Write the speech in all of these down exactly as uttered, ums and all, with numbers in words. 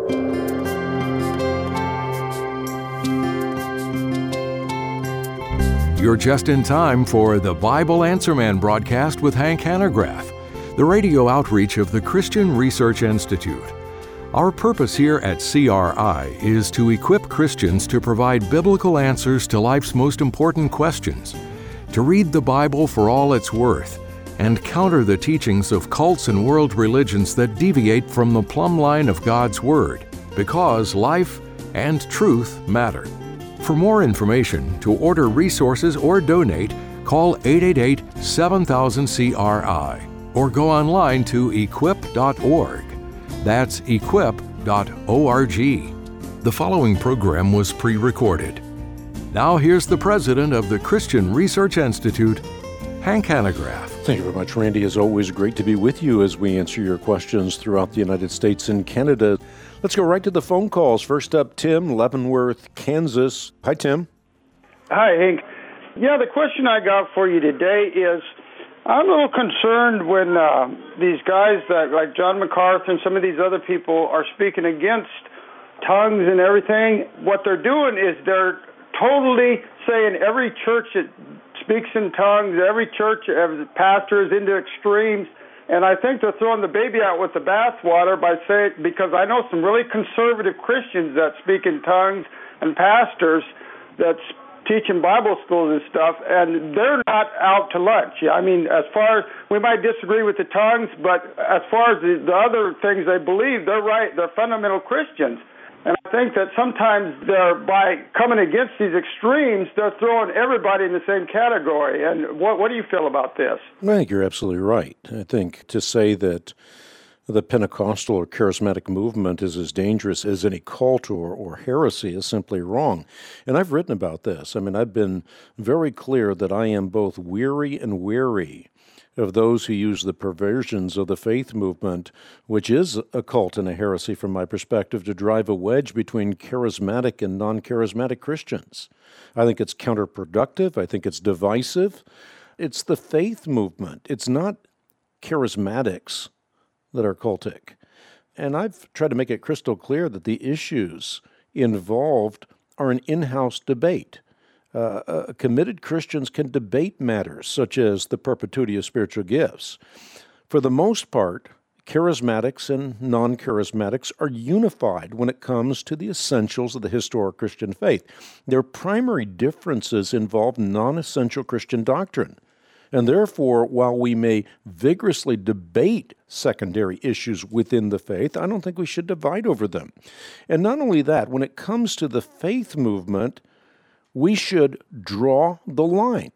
You're just in time for the Bible Answer Man broadcast with Hank Hanegraaff, the radio outreach of the Christian Research Institute. Our purpose here at C R I is to equip Christians to provide biblical answers to life's most important questions, to read the Bible for all it's worth, and counter the teachings of cults and world religions that deviate from the plumb line of God's Word, because life and truth matter. For more information, to order resources or donate, call eight eight eight, seven thousand, C R I or go online to equip dot org. That's equip dot org. The following program was pre-recorded. Now here's the president of the Christian Research Institute, Hank Hanegraaff. Thank you very much, Randy. As always, great to be with you as we answer your questions throughout the United States and Canada. Let's go right to the phone calls. First up, Tim, Leavenworth, Kansas. Hi, Tim. Hi, Hank. Yeah, the question I got for you today is, I'm a little concerned when uh, these guys that, like John MacArthur and some of these other people, are speaking against tongues and everything. What they're doing is they're totally saying every church that speaks in tongues, every church, every pastor is into extremes. And I think they're throwing the baby out with the bathwater by saying, because I know some really conservative Christians that speak in tongues and pastors that's teaching Bible schools and stuff, and they're not out to lunch. Yeah, I mean, as far as, we might disagree with the tongues, but as far as the, the other things they believe, they're right, they're fundamental Christians. And I think that sometimes they're, by coming against these extremes, they're throwing everybody in the same category. And what, what do you feel about this? I think you're absolutely right. I think to say that the Pentecostal or charismatic movement is as dangerous as any cult or, or heresy is simply wrong. And I've written about this. I mean, I've been very clear that I am both weary and wary of those who use the perversions of the faith movement, which is a cult and a heresy from my perspective, to drive a wedge between charismatic and non-charismatic Christians. I think it's counterproductive. I think it's divisive. It's the faith movement. It's not charismatics that are cultic. And I've tried to make it crystal clear that the issues involved are an in-house debate. Uh, uh, committed Christians can debate matters such as the perpetuity of spiritual gifts. For the most part, charismatics and non-charismatics are unified when it comes to the essentials of the historic Christian faith. Their primary differences involve non-essential Christian doctrine. And therefore, while we may vigorously debate secondary issues within the faith, I don't think we should divide over them. And not only that, when it comes to the faith movement, we should draw the line.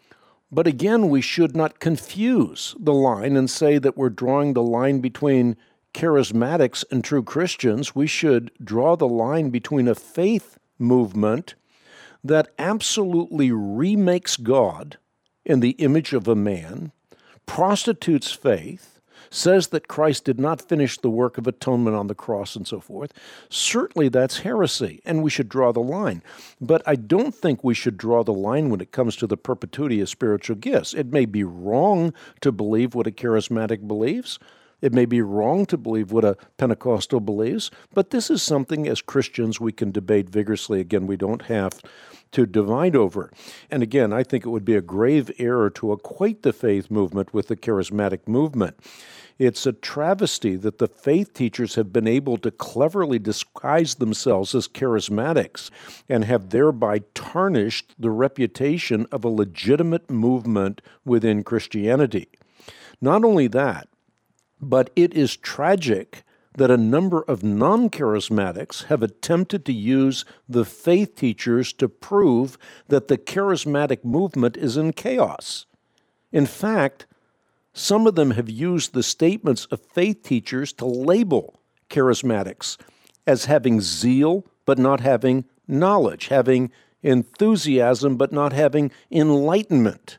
But again, we should not confuse the line and say that we're drawing the line between charismatics and true Christians. We should draw the line between a faith movement that absolutely remakes God in the image of a man, prostitutes faith, says that Christ did not finish the work of atonement on the cross and so forth. Certainly that's heresy, and we should draw the line. But I don't think we should draw the line when it comes to the perpetuity of spiritual gifts. It may be wrong to believe what a charismatic believes. It may be wrong to believe what a Pentecostal believes, but this is something as Christians we can debate vigorously. Again, we don't have to divide over. And again, I think it would be a grave error to equate the faith movement with the charismatic movement. It's a travesty that the faith teachers have been able to cleverly disguise themselves as charismatics and have thereby tarnished the reputation of a legitimate movement within Christianity. Not only that, but it is tragic that a number of non-charismatics have attempted to use the faith teachers to prove that the charismatic movement is in chaos. In fact, some of them have used the statements of faith teachers to label charismatics as having zeal but not having knowledge, having enthusiasm but not having enlightenment.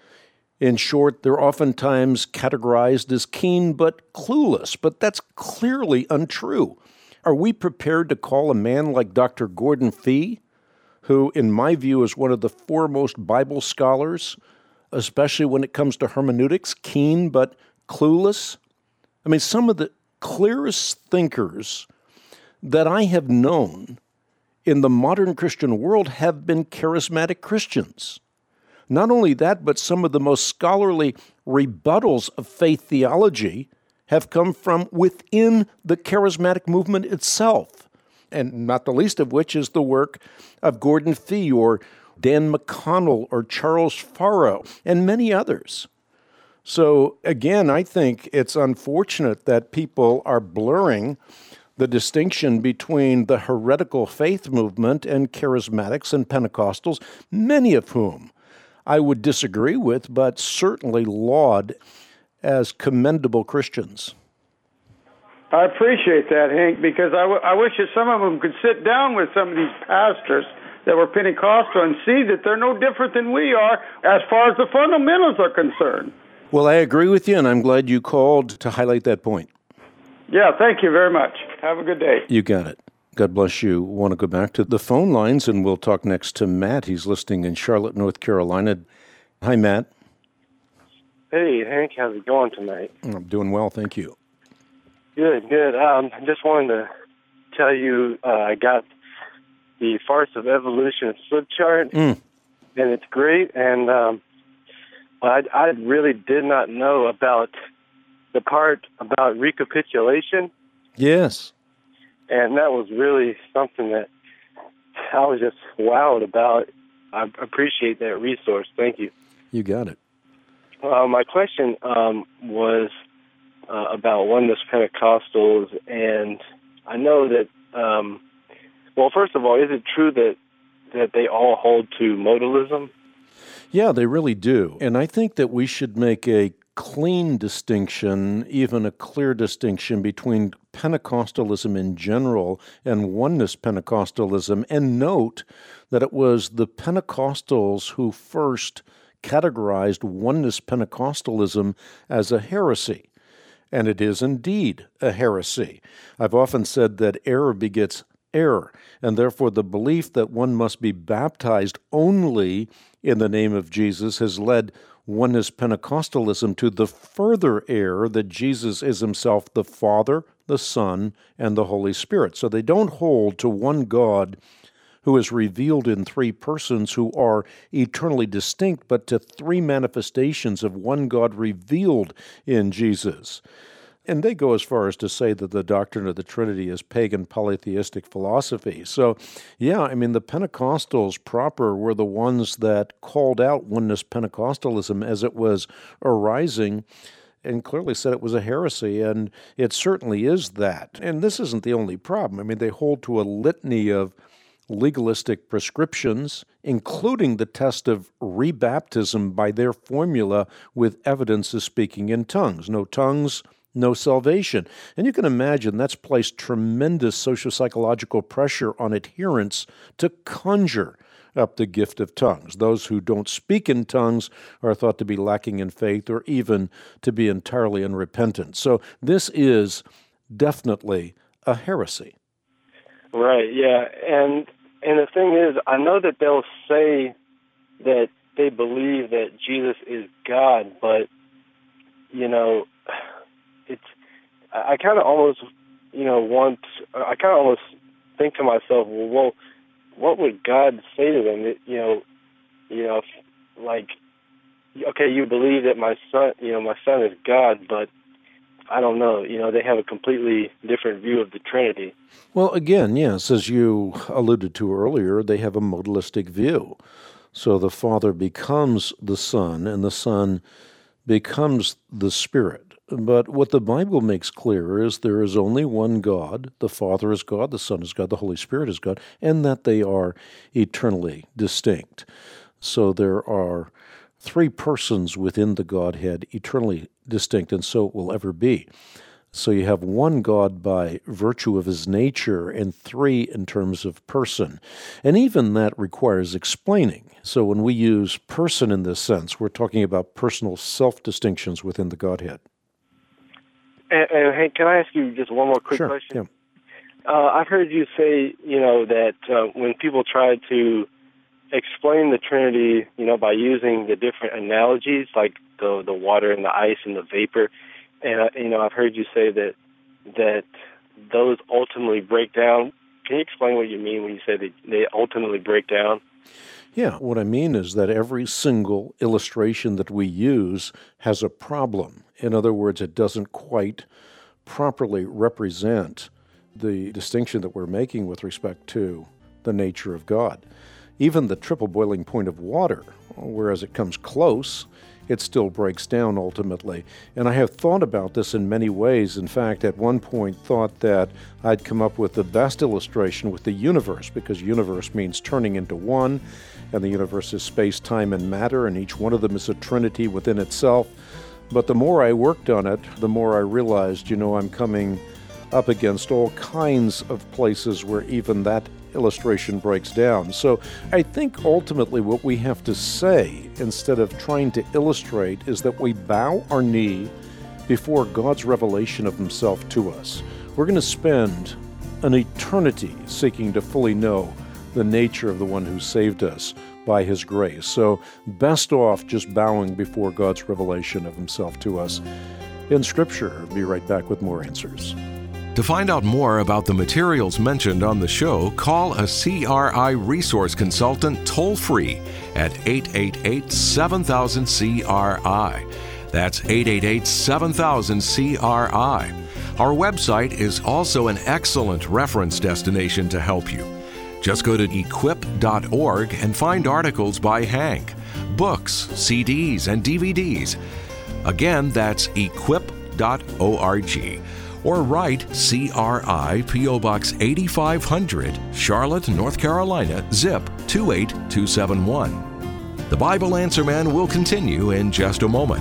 In short, they're oftentimes categorized as keen but clueless, but that's clearly untrue. Are we prepared to call a man like Doctor Gordon Fee, who in my view is one of the foremost Bible scholars, especially when it comes to hermeneutics, keen but clueless? I mean, some of the clearest thinkers that I have known in the modern Christian world have been charismatic Christians. Not only that, but some of the most scholarly rebuttals of faith theology have come from within the charismatic movement itself, and not the least of which is the work of Gordon Fee or Dan McConnell or Charles Farrow and many others. So again, I think it's unfortunate that people are blurring the distinction between the heretical faith movement and charismatics and Pentecostals, many of whom I would disagree with, but certainly laud as commendable Christians. I appreciate that, Hank, because I, w- I wish that some of them could sit down with some of these pastors that were Pentecostal and see that they're no different than we are as far as the fundamentals are concerned. Well, I agree with you, and I'm glad you called to highlight that point. Yeah, thank you very much. Have a good day. You got it. God bless you. Want to go back to the phone lines, and we'll talk next to Matt. He's listening in Charlotte, North Carolina. Hi, Matt. Hey, Hank. How's it going tonight? I'm doing well, thank you. Good, good. Um, I just wanted to tell you uh, I got the Farce of Evolution flip chart, Mm. and it's great. And um, I, I really did not know about the part about recapitulation. Yes. And that was really something that I was just wowed about. I appreciate that resource. Thank you. You got it. Uh, my question um, was uh, about Oneness Pentecostals, and I know that, um, well, first of all, is it true that, that they all hold to modalism? Yeah, they really do. And I think that we should make a clean distinction, even a clear distinction between Pentecostalism in general and Oneness Pentecostalism, and note that it was the Pentecostals who first categorized Oneness Pentecostalism as a heresy. And it is indeed a heresy. I've often said that error begets error, and therefore the belief that one must be baptized only in the name of Jesus has led Oneness Pentecostalism to the further error that Jesus is himself the Father, the Son, and the Holy Spirit. So they don't hold to one God who is revealed in three persons who are eternally distinct, but to three manifestations of one God revealed in Jesus. And they go as far as to say that the doctrine of the Trinity is pagan polytheistic philosophy. So, yeah, I mean, the Pentecostals proper were the ones that called out Oneness Pentecostalism as it was arising and clearly said it was a heresy, and it certainly is that. And this isn't the only problem. I mean, they hold to a litany of legalistic prescriptions, including the test of rebaptism by their formula with evidence of speaking in tongues. No tongues, no salvation. And you can imagine that's placed tremendous socio-psychological pressure on adherents to conjure up the gift of tongues. Those who don't speak in tongues are thought to be lacking in faith or even to be entirely unrepentant. So this is definitely a heresy. Right, yeah. And and the thing is, I know that they'll say that they believe that Jesus is God, but, you know, it's, I kind of almost, you know, want, I kind of almost think to myself, well, well, what would God say to them? It, you know, you know, like, okay, you believe that my son, you know, my son is God, but I don't know, you know, they have a completely different view of the Trinity. Well, again, yes, as you alluded to earlier, they have a modalistic view. So the Father becomes the Son, and the Son becomes the Spirit. But what the Bible makes clear is there is only one God. The Father is God, the Son is God, the Holy Spirit is God, and that they are eternally distinct. So there are three persons within the Godhead, eternally distinct, and so it will ever be. So you have one God by virtue of his nature and three in terms of person. And even that requires explaining. So when we use person in this sense, we're talking about personal self-distinctions within the Godhead. And, and hey, can I ask you just one more quick Sure, question? Yeah. Uh, I've heard you say, you know, that uh, when people try to explain the Trinity, you know, by using the different analogies, like the the water and the ice and the vapor, and uh, you know, I've heard you say that that those ultimately break down. Can you explain what you mean when you say that they ultimately break down? Yeah, what I mean is that every single illustration that we use has a problem. In other words, it doesn't quite properly represent the distinction that we're making with respect to the nature of God. Even the triple boiling point of water, whereas it comes close, it still breaks down ultimately. And I have thought about this in many ways. In fact, at one point thought that I'd come up with the best illustration with the universe, because universe means turning into one, and the universe is space, time, and matter, and each one of them is a trinity within itself. But the more I worked on it, the more I realized, you know, I'm coming up against all kinds of places where even that illustration breaks down. So I think ultimately what we have to say, instead of trying to illustrate, is that we bow our knee before God's revelation of himself to us. We're going to spend an eternity seeking to fully know the nature of the one who saved us by his grace. So best off just bowing before God's revelation of himself to us in Scripture. I'll be right back with more answers. To find out more about the materials mentioned on the show, call a C R I resource consultant toll-free at eight eight eight, seven thousand, C R I. That's eight eight eight, seven thousand, C R I. Our website is also an excellent reference destination to help you. Just go to equip dot org and find articles by Hank, books, C Ds, and D V Ds. Again, that's equip dot org. Or write C R I, P O Box eighty-five hundred, Charlotte, North Carolina, zip two eight two seven one. The Bible Answer Man will continue in just a moment.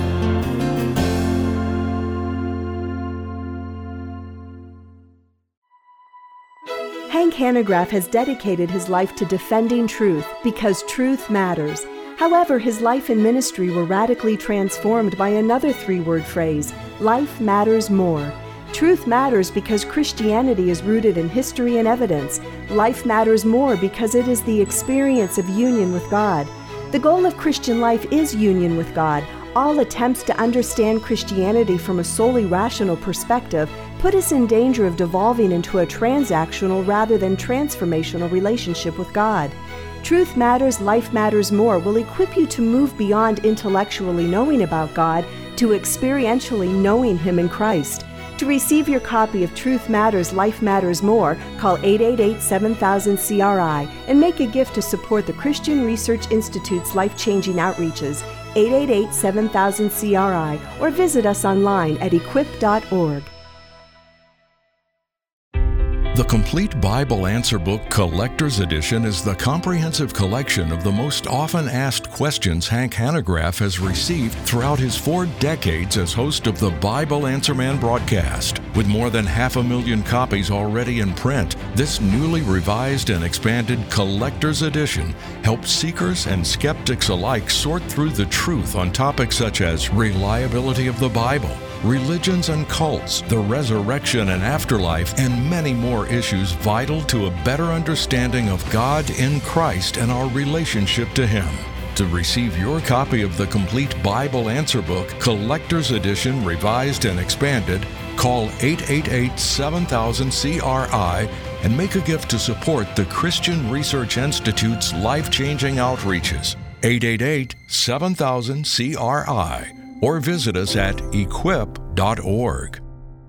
Hank Hanegraaff has dedicated his life to defending truth because truth matters. However, his life and ministry were radically transformed by another three-word phrase: life matters more. Truth matters because Christianity is rooted in history and evidence. Life matters more because it is the experience of union with God. The goal of Christian life is union with God. All attempts to understand Christianity from a solely rational perspective put us in danger of devolving into a transactional rather than transformational relationship with God. Truth Matters, Life Matters More will equip you to move beyond intellectually knowing about God to experientially knowing Him in Christ. To receive your copy of Truth Matters, Life Matters More, call eight eight eight, seven thousand, C R I and make a gift to support the Christian Research Institute's life-changing outreaches, eight eight eight, seven thousand, C R I, or visit us online at equip dot org. The Complete Bible Answer Book Collector's Edition is the comprehensive collection of the most often asked questions Hank Hanegraaff has received throughout his four decades as host of the Bible Answer Man broadcast. With more than half a million copies already in print, this newly revised and expanded Collector's Edition helps seekers and skeptics alike sort through the truth on topics such as reliability of the Bible, religions and cults, the resurrection and afterlife, and many more issues vital to a better understanding of God in Christ and our relationship to Him. To receive your copy of the Complete Bible Answer Book, Collector's Edition, Revised and Expanded, call eight eight eight, seven thousand, C R I and make a gift to support the Christian Research Institute's life-changing outreaches. eight eight eight, seven thousand, C R I. Or visit us at equip dot org.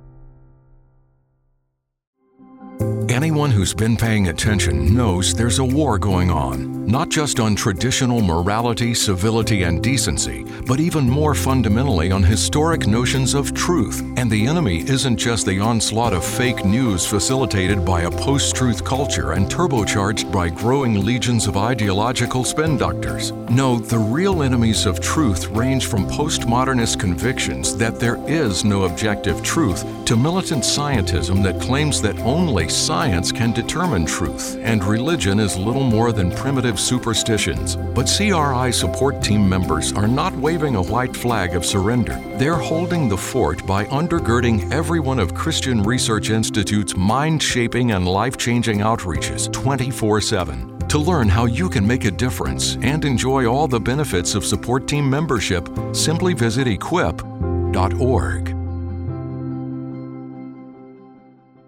Anyone who's been paying attention knows there's a war going on, not just on traditional morality, civility, and decency, but even more fundamentally on historic notions of truth. And the enemy isn't just the onslaught of fake news facilitated by a post-truth culture and turbocharged by growing legions of ideological spin doctors. No, the real enemies of truth range from postmodernist convictions that there is no objective truth to militant scientism that claims that only science can determine truth, and religion is little more than primitive superstitions. But C R I support team members are not waving a white flag of surrender. They're holding the fort by undergirding every one of Christian Research Institute's mind-shaping and life-changing outreaches twenty-four seven. To learn how you can make a difference and enjoy all the benefits of support team membership, simply visit equip dot org.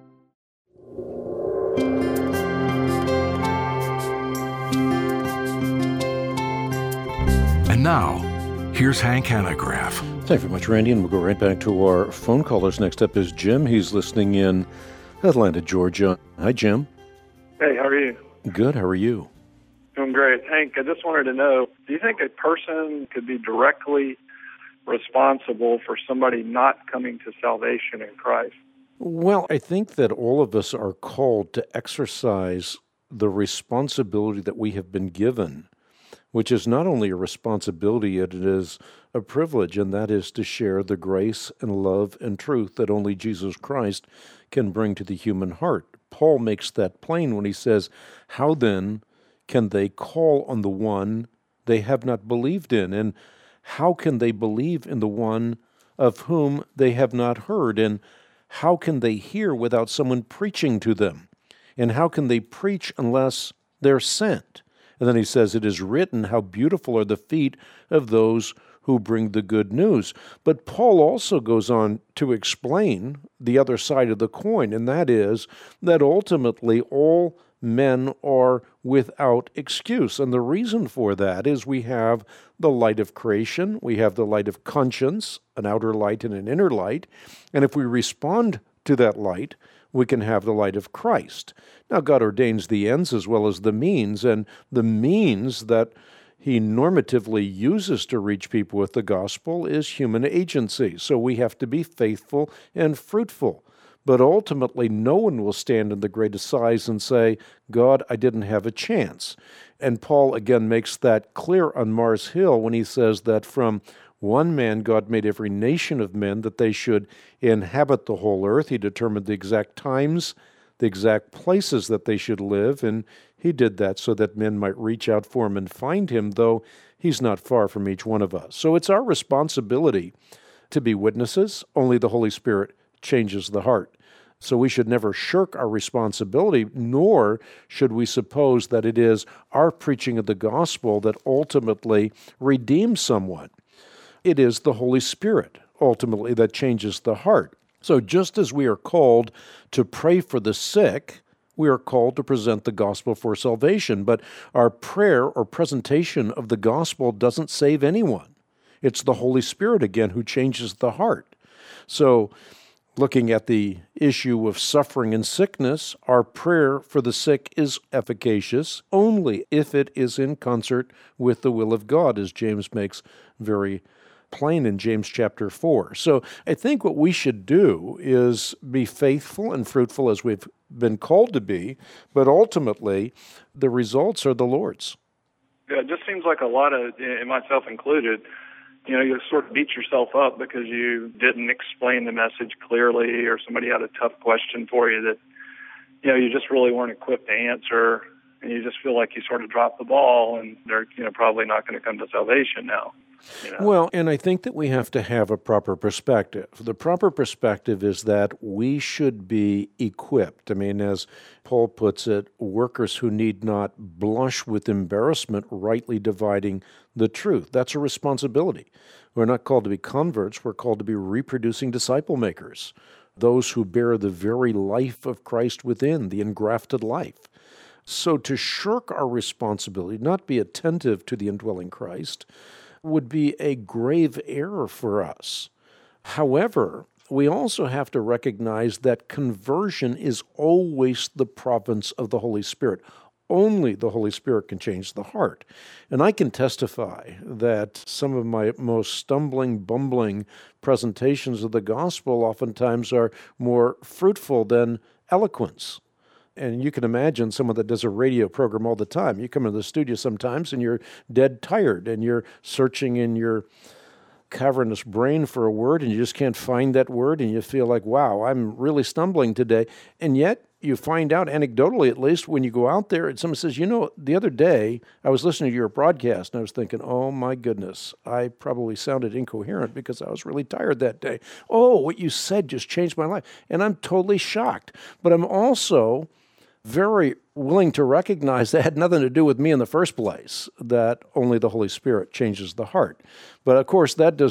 And now, here's Hank Hanegraaff. Thank you very much, Randy, and we'll go right back to our phone callers. Next up is Jim. He's listening in Atlanta, Georgia. Hi, Jim. Hey, how are you? Good. How are you? Doing great. Hank, I just wanted to know, do you think a person could be directly responsible for somebody not coming to salvation in Christ? Well, I think that all of us are called to exercise the responsibility that we have been given, which is not only a responsibility, it is a privilege, and that is to share the grace and love and truth that only Jesus Christ can bring to the human heart. Paul makes that plain when he says, "How then can they call on the one they have not believed in? And how can they believe in the one of whom they have not heard? And how can they hear without someone preaching to them? And how can they preach unless they're sent?" And then he says, "It is written, how beautiful are the feet of those who bring the good news." But Paul also goes on to explain the other side of the coin, and that is that ultimately all men are without excuse. And the reason for that is we have the light of creation, we have the light of conscience, an outer light and an inner light, and if we respond to that light, we can have the light of Christ. Now, God ordains the ends as well as the means, and the means that He normatively uses to reach people with the gospel is human agency. So we have to be faithful and fruitful. But ultimately, no one will stand in the great assize and say, "God, I didn't have a chance." And Paul again makes that clear on Mars Hill when he says that from one man God made every nation of men that they should inhabit the whole earth. He determined the exact times, the exact places that they should live, and He did that so that men might reach out for Him and find Him, though He's not far from each one of us. So it's our responsibility to be witnesses. Only the Holy Spirit changes the heart. So we should never shirk our responsibility, nor should we suppose that it is our preaching of the gospel that ultimately redeems someone. It is the Holy Spirit, ultimately, that changes the heart. So just as we are called to pray for the sick, we are called to present the gospel for salvation. But our prayer or presentation of the gospel doesn't save anyone. It's the Holy Spirit, again, who changes the heart. So looking at the issue of suffering and sickness, our prayer for the sick is efficacious only if it is in concert with the will of God, as James makes very plain in James chapter four. So I think what we should do is be faithful and fruitful as we've been called to be, but ultimately the results are the Lord's. Yeah, it just seems like a lot of, and myself included, you know, you sort of beat yourself up because you didn't explain the message clearly, or somebody had a tough question for you that, you know, you just really weren't equipped to answer, and you just feel like you sort of dropped the ball, and they're, you know, probably not going to come to salvation now. You know? Well, and I think that we have to have a proper perspective. The proper perspective is that we should be equipped. I mean, as Paul puts it, workers who need not blush with embarrassment, rightly dividing the truth. That's a responsibility. We're not called to be converts. We're called to be reproducing disciple makers, those who bear the very life of Christ within, the engrafted life. So to shirk our responsibility, not be attentive to the indwelling Christ, would be a grave error for us. However, we also have to recognize that conversion is always the province of the Holy Spirit. Only the Holy Spirit can change the heart. And I can testify that some of my most stumbling, bumbling presentations of the gospel oftentimes are more fruitful than eloquence. And you can imagine someone that does a radio program all the time. You come into the studio sometimes and you're dead tired and you're searching in your cavernous brain for a word and you just can't find that word and you feel like, wow, I'm really stumbling today. And yet you find out, anecdotally at least, when you go out there and someone says, you know, the other day I was listening to your broadcast and I was thinking, oh my goodness, I probably sounded incoherent because I was really tired that day. Oh, what you said just changed my life. And I'm totally shocked. But I'm also very willing to recognize that had nothing to do with me in the first place, that only the Holy Spirit changes the heart. But of course, that does not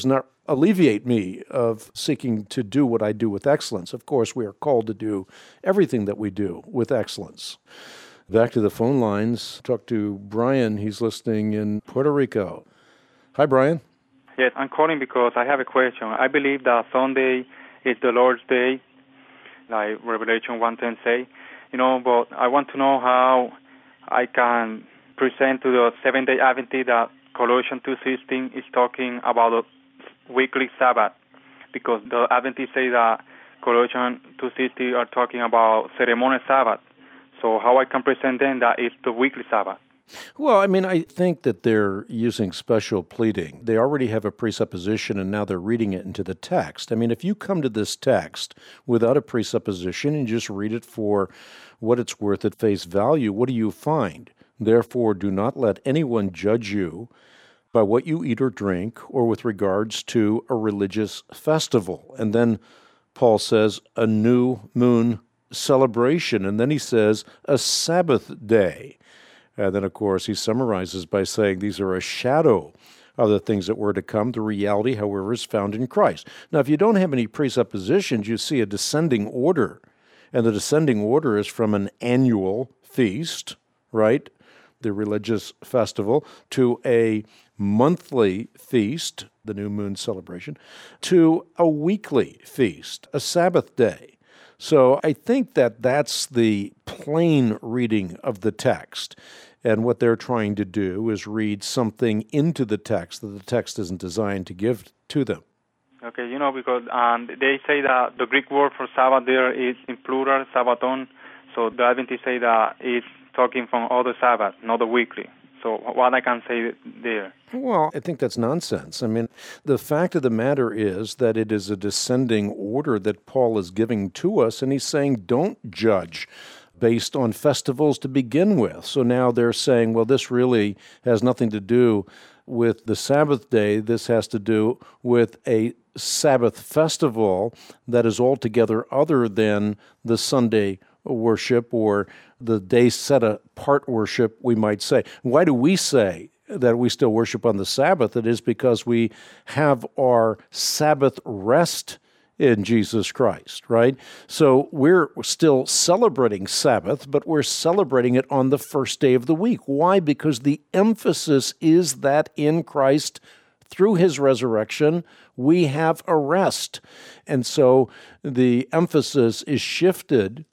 alleviate me of seeking to do what I do with excellence. Of course, we are called to do everything that we do with excellence. Back to the phone lines. Talk to Brian. He's listening in Puerto Rico. Hi, Brian. Yes, I'm calling because I have a question. I believe that Sunday is the Lord's Day, like Revelation one ten say, you know, but I want to know how I can present to the Seventh-day Adventist that Colossians two sixteen is talking about a weekly Sabbath, because the Adventists say that Colossians two sixteen are talking about ceremonial Sabbath. So how I can present them that it's the weekly Sabbath? Well, I mean, I think that they're using special pleading. They already have a presupposition, and now they're reading it into the text. I mean, if you come to this text without a presupposition and just read it for what it's worth at face value, what do you find? Therefore, do not let anyone judge you by what you eat or drink, or with regards to a religious festival. And then Paul says, a new moon celebration. And then he says, a Sabbath day. And then, of course, he summarizes by saying these are a shadow of the things that were to come. The reality, however, is found in Christ. Now, if you don't have any presuppositions, you see a descending order. And the descending order is from an annual feast, right, the religious festival, to a monthly feast, the new moon celebration, to a weekly feast, a Sabbath day. So I think that that's the plain reading of the text. And what they're trying to do is read something into the text that the text isn't designed to give to them. Okay, you know, because um, they say that the Greek word for Sabbath there is in plural, Sabbaton. So the Adventists say that it's talking from all the Sabbath, not the weekly. So what I can say there? Well, I think that's nonsense. I mean, the fact of the matter is that it is a descending order that Paul is giving to us, and he's saying don't judge based on festivals to begin with. So now they're saying, well, this really has nothing to do with the Sabbath day. This has to do with a Sabbath festival that is altogether other than the Sunday worship or the day set apart worship, we might say. Why do we say that we still worship on the Sabbath? It is because we have our Sabbath rest in Jesus Christ, right? So we're still celebrating Sabbath, but we're celebrating it on the first day of the week. Why? Because the emphasis is that in Christ, through his resurrection, we have a rest. And so the emphasis is shifted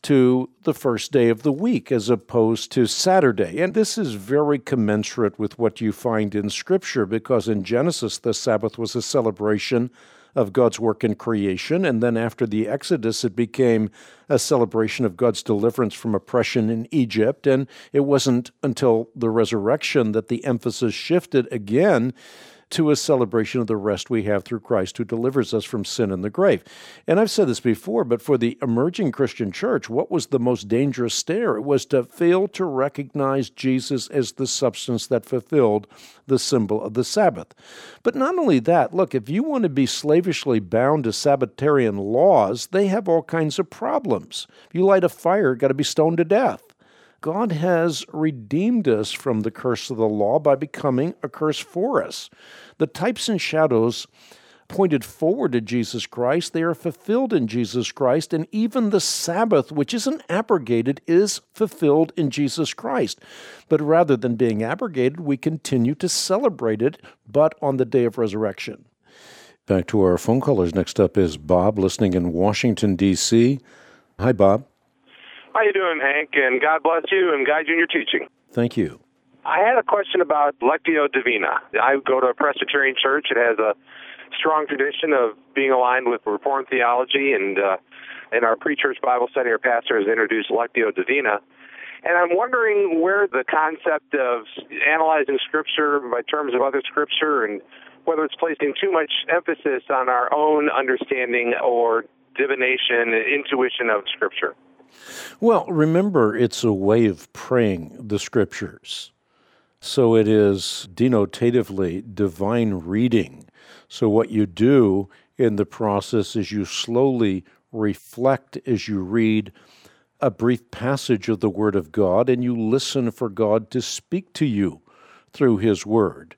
to the first day of the week as opposed to Saturday. And this is very commensurate with what you find in Scripture, because in Genesis, the Sabbath was a celebration of God's work in creation, and then after the Exodus, it became a celebration of God's deliverance from oppression in Egypt, and it wasn't until the resurrection that the emphasis shifted again to a celebration of the rest we have through Christ, who delivers us from sin and the grave. And I've said this before, but for the emerging Christian church, what was the most dangerous snare? It was to fail to recognize Jesus as the substance that fulfilled the symbol of the Sabbath. But not only that, look, if you want to be slavishly bound to Sabbatarian laws, they have all kinds of problems. If you light a fire, you've got to be stoned to death. God has redeemed us from the curse of the law by becoming a curse for us. The types and shadows pointed forward to Jesus Christ. They are fulfilled in Jesus Christ, and even the Sabbath, which isn't abrogated, is fulfilled in Jesus Christ. But rather than being abrogated, we continue to celebrate it, but on the day of resurrection. Back to our phone callers. Next up is Bob, listening in Washington, D C Hi, Bob. How you doing, Hank? And God bless you and guide you in your teaching. Thank you. I had a question about Lectio Divina. I go to a Presbyterian church. It has a strong tradition of being aligned with Reformed theology, and uh, in our pre-church Bible study, our pastor has introduced Lectio Divina. And I'm wondering where the concept of analyzing Scripture by terms of other Scripture, and whether it's placing too much emphasis on our own understanding or divination and intuition of Scripture. Well, remember, it's a way of praying the Scriptures. So it is denotatively divine reading. So what you do in the process is you slowly reflect as you read a brief passage of the Word of God, and you listen for God to speak to you through His Word.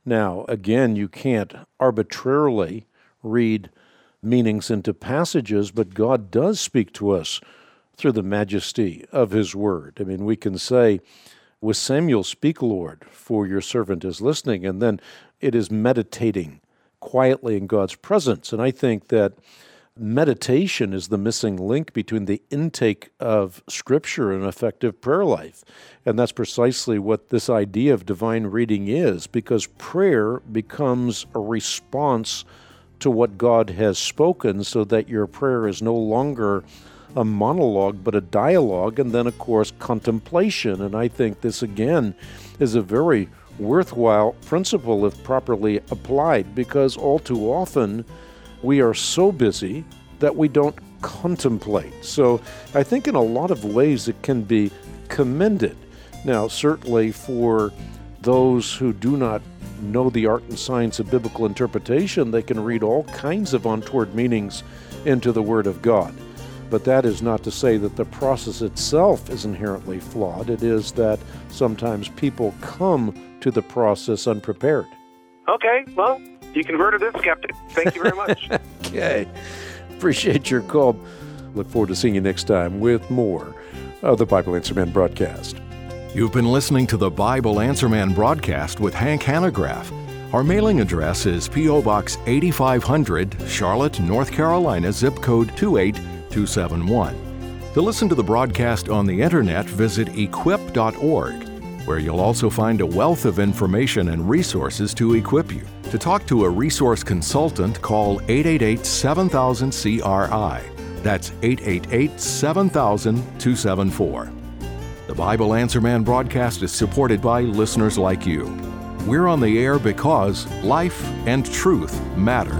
Now, again, you can't arbitrarily read meanings into passages, but God does speak to us through the majesty of His Word. I mean, we can say, with Samuel, speak, Lord, for your servant is listening, and then it is meditating quietly in God's presence. And I think that meditation is the missing link between the intake of Scripture and effective prayer life. And that's precisely what this idea of divine reading is, because prayer becomes a response to what God has spoken, so that your prayer is no longer a monologue, but a dialogue, and then, of course, contemplation. And I think this, again, is a very worthwhile principle if properly applied, because all too often we are so busy that we don't contemplate. So I think in a lot of ways it can be commended. Now, certainly for those who do not know the art and science of biblical interpretation, they can read all kinds of untoward meanings into the Word of God. But that is not to say that the process itself is inherently flawed. It is that sometimes people come to the process unprepared. Okay, well, you converted this skeptic. Thank you very much. Okay. Appreciate your call. Look forward to seeing you next time with more of the Bible Answer Man broadcast. You've been listening to the Bible Answer Man broadcast with Hank Hanegraaff. Our mailing address is P O Box eighty-five hundred, Charlotte, North Carolina, zip code two eight two seven one. To listen to the broadcast on the internet, visit equip dot org, where you'll also find a wealth of information and resources to equip you. To talk to a resource consultant, call eight eight eight, seven thousand, C R I. That's eight eight eight, seven thousand, two seven four. The Bible Answer Man broadcast is supported by listeners like you. We're on the air because life and truth matter.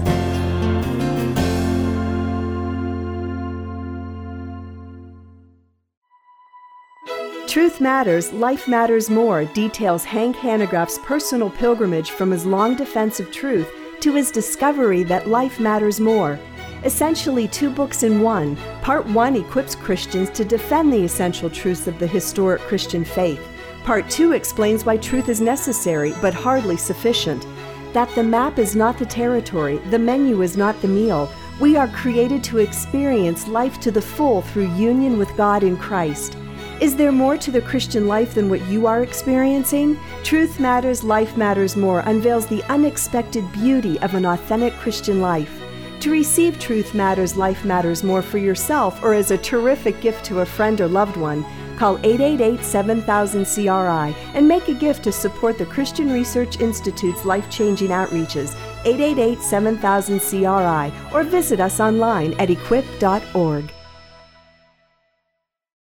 Truth Matters, Life Matters More details Hank Hanegraaff's personal pilgrimage from his long defense of truth to his discovery that life matters more. Essentially two books in one, Part one equips Christians to defend the essential truths of the historic Christian faith. Part two explains why truth is necessary but hardly sufficient. That the map is not the territory, the menu is not the meal. We are created to experience life to the full through union with God in Christ. Is there more to the Christian life than what you are experiencing? Truth Matters, Life Matters More unveils the unexpected beauty of an authentic Christian life. To receive Truth Matters, Life Matters More for yourself or as a terrific gift to a friend or loved one, call eight eight eight, seven thousand, C R I and make a gift to support the Christian Research Institute's life-changing outreaches, eight eight eight, seven thousand, C R I, or visit us online at equip dot org.